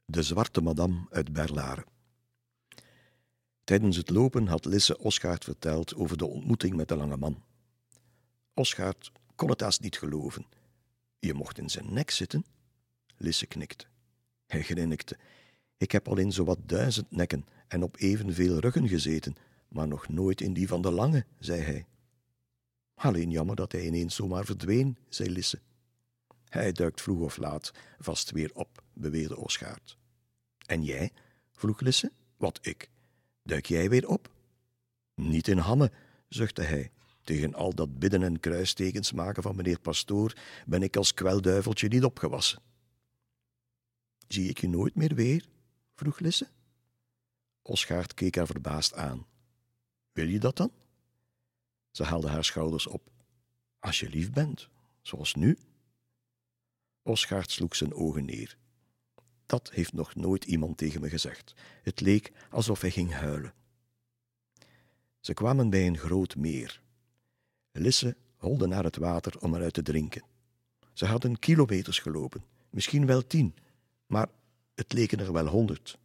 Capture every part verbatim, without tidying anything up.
De zwarte madame uit Berlare. Tijdens het lopen had Lisse Osgaard verteld over de ontmoeting met de lange man. Osgaard kon het haast niet geloven. Je mocht in zijn nek zitten? Lisse knikte. Hij grinnikte. Ik heb al in zowat duizend nekken en op evenveel ruggen gezeten, maar nog nooit in die van de lange, zei hij. Alleen jammer dat hij ineens zomaar verdween, zei Lisse. Hij duikt vroeg of laat vast weer op, beweerde Osgaard. En jij? Vroeg Lisse. Wat ik? Duik jij weer op? Niet in Hamme, zuchtte hij. Tegen al dat bidden en kruistekens maken van meneer Pastoor ben ik als kwelduiveltje niet opgewassen. Zie ik je nooit meer weer? Vroeg Lisse. Osgaard keek haar verbaasd aan. Wil je dat dan? Ze haalde haar schouders op. Als je lief bent, zoals nu. Osgaard sloeg zijn ogen neer. Dat heeft nog nooit iemand tegen me gezegd. Het leek alsof hij ging huilen. Ze kwamen bij een groot meer. Lisse holde naar het water om eruit te drinken. Ze hadden kilometers gelopen, misschien wel tien, maar het leken er wel honderd.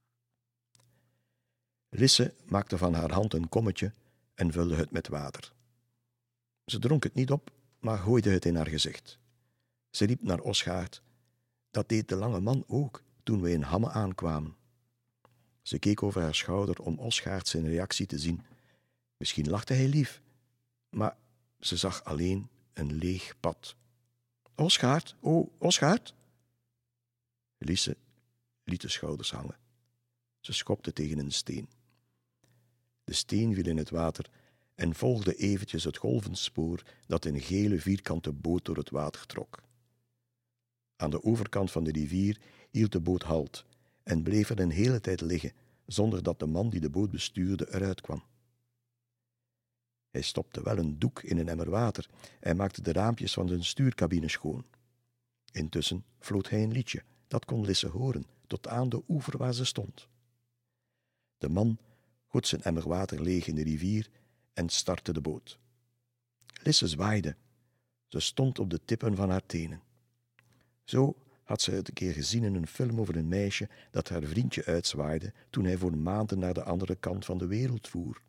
Lisse maakte van haar hand een kommetje en vulde het met water. Ze dronk het niet op, maar gooide het in haar gezicht. Ze riep naar Osgaard. Dat deed de lange man ook, toen we in Hamme aankwamen. Ze keek over haar schouder om Osgaard zijn reactie te zien. Misschien lachte hij lief, maar ze zag alleen een leeg pad. Osgaard, oh, Osgaard! Lisse liet de schouders hangen. Ze schopte tegen een steen. De steen viel in het water en volgde eventjes het golvenspoor dat een gele vierkante boot door het water trok. Aan de overkant van de rivier hield de boot halt en bleef er een hele tijd liggen, zonder dat de man die de boot bestuurde eruit kwam. Hij stopte wel een doek in een emmer water en maakte de raampjes van zijn stuurcabine schoon. Intussen floot hij een liedje, dat kon Lisse horen, tot aan de oever waar ze stond. De man goot zijn emmer water leeg in de rivier en startte de boot. Lisse zwaaide. Ze stond op de tippen van haar tenen. Zo had ze het een keer gezien in een film over een meisje dat haar vriendje uitzwaaide toen hij voor maanden naar de andere kant van de wereld voer.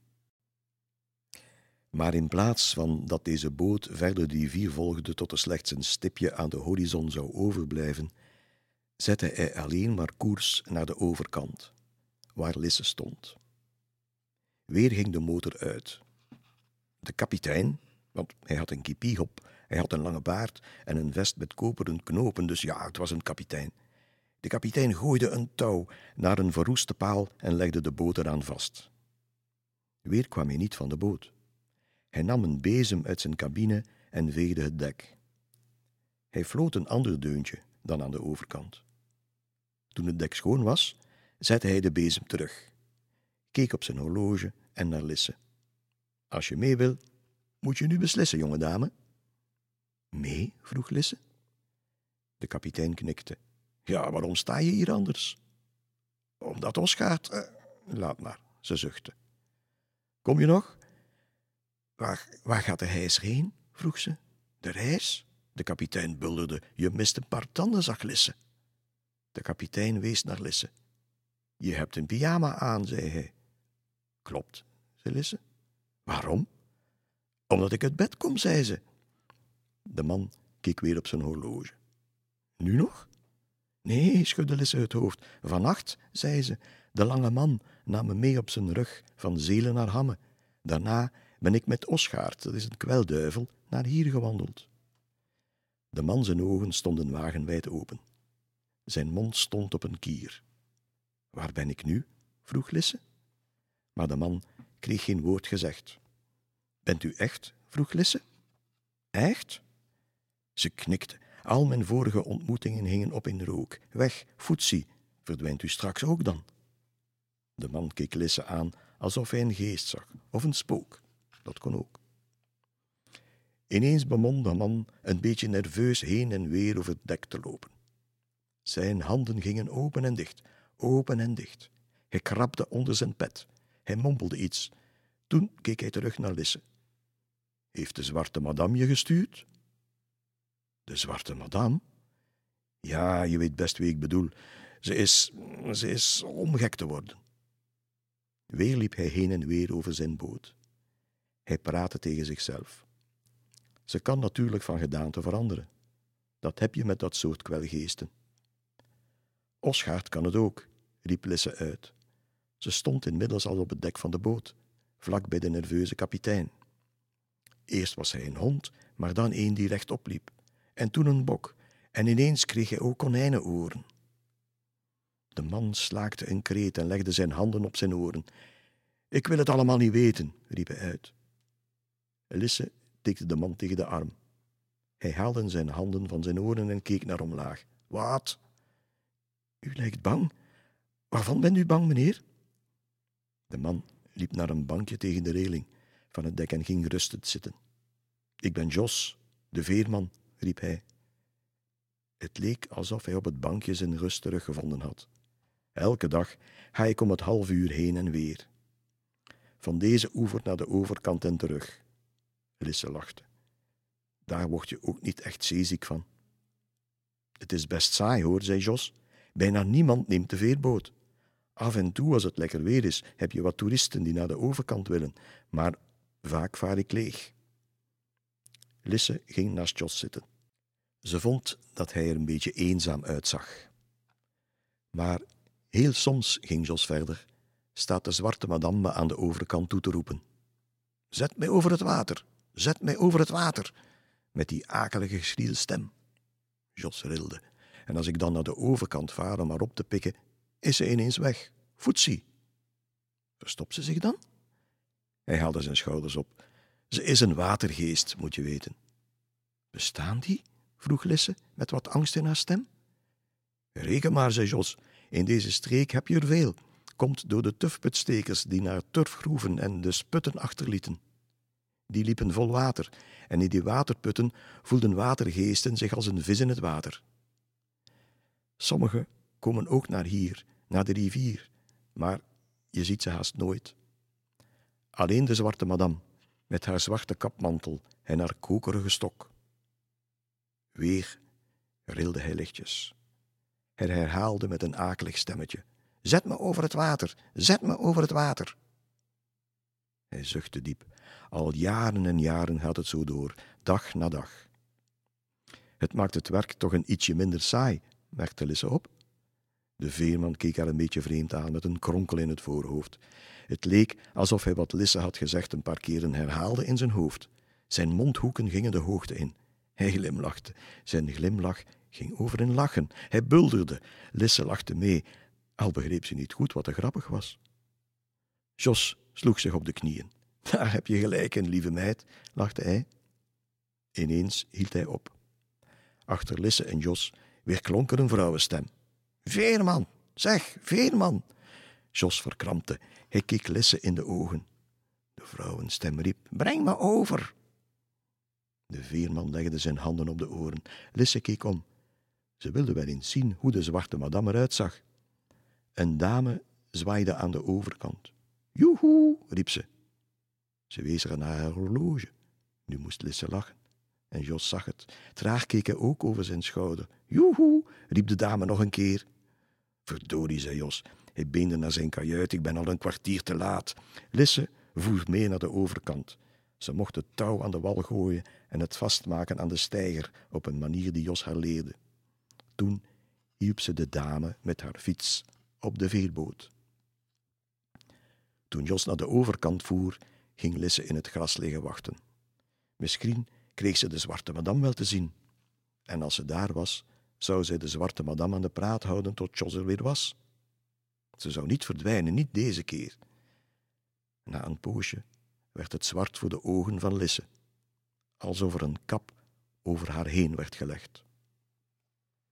Maar in plaats van dat deze boot verder de rivier volgde tot er slechts een stipje aan de horizon zou overblijven, zette hij alleen maar koers naar de overkant, waar Lisse stond. Weer ging de motor uit. De kapitein, want hij had een kipieg op, hij had een lange baard en een vest met koperen knopen, dus ja, het was een kapitein. De kapitein gooide een touw naar een verroeste paal en legde de boot eraan vast. Weer kwam hij niet van de boot. Hij nam een bezem uit zijn cabine en veegde het dek. Hij floot een ander deuntje dan aan de overkant. Toen het dek schoon was, zette hij de bezem terug, keek op zijn horloge en naar Lisse. Als je mee wil, moet je nu beslissen, jonge dame. Mee? Vroeg Lisse. De kapitein knikte. Ja, waarom sta je hier anders? Omdat Osgaard... Eh, laat maar, ze zuchtte. Kom je nog? Waar, waar gaat de reis heen? Vroeg ze. De reis? De kapitein bulderde. Je mist een paar tanden, zag Lisse. De kapitein wees naar Lisse. Je hebt een pyjama aan, zei hij. Klopt, zei Lisse. Waarom? Omdat ik uit bed kom, zei ze. De man keek weer op zijn horloge. Nu nog? Nee, schudde Lisse het hoofd. Vannacht, zei ze, de lange man nam me mee op zijn rug van Zelen naar Hamme. Daarna ben ik met Osgaard, dat is een kwelduivel, naar hier gewandeld. De man zijn ogen stonden wagenwijd open. Zijn mond stond op een kier. Waar ben ik nu? Vroeg Lisse. Maar de man kreeg geen woord gezegd. Bent u echt? Vroeg Lisse. Echt? Ze knikte. Al mijn vorige ontmoetingen hingen op in rook. Weg, foetsie, verdwijnt u straks ook dan? De man keek Lisse aan alsof hij een geest zag, of een spook. Dat kon ook. Ineens begon de man een beetje nerveus heen en weer over het dek te lopen. Zijn handen gingen open en dicht, open en dicht. Hij krabde onder zijn pet. Hij mompelde iets. Toen keek hij terug naar Lisse. Heeft de zwarte madame je gestuurd? De zwarte madame? Ja, je weet best wie ik bedoel. Ze is, ze is om gek te worden. Weer liep hij heen en weer over zijn boot. Hij praatte tegen zichzelf. Ze kan natuurlijk van gedaante veranderen. Dat heb je met dat soort kwelgeesten. Osgaard kan het ook, riep Lisse uit. Ze stond inmiddels al op het dek van de boot, vlak bij de nerveuze kapitein. Eerst was hij een hond, maar dan een die rechtop liep. En toen een bok, en ineens kreeg hij ook konijnenoren. De man slaakte een kreet en legde zijn handen op zijn oren. Ik wil het allemaal niet weten, riep hij uit. Lisse tikte de man tegen de arm. Hij haalde zijn handen van zijn oren en keek naar omlaag. Wat? U lijkt bang. Waarvan bent u bang, meneer? De man liep naar een bankje tegen de reling van het dek en ging rustend zitten. Ik ben Jos, de veerman, riep hij. Het leek alsof hij op het bankje zijn rust teruggevonden had. Elke dag ga ik om het half uur heen en weer. Van deze oever naar de overkant en terug. Lisse lachte. Daar word je ook niet echt zeeziek van. Het is best saai, hoor, zei Jos. Bijna niemand neemt de veerboot. Af en toe, als het lekker weer is, heb je wat toeristen die naar de overkant willen, maar vaak vaar ik leeg. Lisse ging naast Jos zitten. Ze vond dat hij er een beetje eenzaam uitzag. Maar heel soms, ging Jos verder, staat de zwarte madame me aan de overkant toe te roepen. Zet mij over het water, zet mij over het water, met die akelige geschrielde stem. Jos rilde, en als ik dan naar de overkant vaar om haar op te pikken, is ze ineens weg. Foetsie. Verstopt ze zich dan? Hij haalde zijn schouders op. Ze is een watergeest, moet je weten. Bestaan die? Vroeg Lisse, met wat angst in haar stem. Reken maar, zei Jos. In deze streek heb je er veel. Komt door de tufputstekers die naar turfgroeven en de sputten achterlieten. Die liepen vol water, en in die waterputten voelden watergeesten zich als een vis in het water. Sommigen komen ook naar hier, naar de rivier, maar je ziet ze haast nooit. Alleen de zwarte madame, met haar zwarte kapmantel en haar kokerige stok. Weer rilde hij lichtjes. Hij herhaalde met een akelig stemmetje. Zet me over het water, zet me over het water. Hij zuchtte diep. Al jaren en jaren gaat het zo door, dag na dag. Het maakt het werk toch een ietsje minder saai, merkte Lisse op. De veerman keek haar een beetje vreemd aan met een kronkel in het voorhoofd. Het leek alsof hij wat Lisse had gezegd een paar keren herhaalde in zijn hoofd. Zijn mondhoeken gingen de hoogte in. Hij glimlachte. Zijn glimlach ging over in lachen. Hij bulderde. Lisse lachte mee, al begreep ze niet goed wat er grappig was. Jos sloeg zich op de knieën. Daar heb je gelijk in, lieve meid, lachte hij. Ineens hield hij op. Achter Lisse en Jos weerklonk er een vrouwenstem. Veerman, zeg, veerman. Jos verkrampte. Hij keek Lisse in de ogen. De vrouwenstem riep, breng me over. De veerman legde zijn handen op de oren. Lisse keek om. Ze wilde wel eens zien hoe de zwarte madame eruit zag. Een dame zwaaide aan de overkant. Joehoe, riep ze. Ze wees er naar haar horloge. Nu moest Lisse lachen. En Jos zag het. Traag keek hij ook over zijn schouder. Joehoe, riep de dame nog een keer. Verdorie, zei Jos. Hij beende naar zijn kajuit. Ik ben al een kwartier te laat. Lisse voer mee naar de overkant. Ze mocht het touw aan de wal gooien en het vastmaken aan de steiger op een manier die Jos haar leerde. Toen hielp ze de dame met haar fiets op de veerboot. Toen Jos naar de overkant voer, ging Lisse in het gras liggen wachten. Misschien kreeg ze de zwarte madame wel te zien. En als ze daar was, zou zij de zwarte madame aan de praat houden tot Jos er weer was. Ze zou niet verdwijnen, niet deze keer. Na een poosje werd het zwart voor de ogen van Lisse, alsof er een kap over haar heen werd gelegd.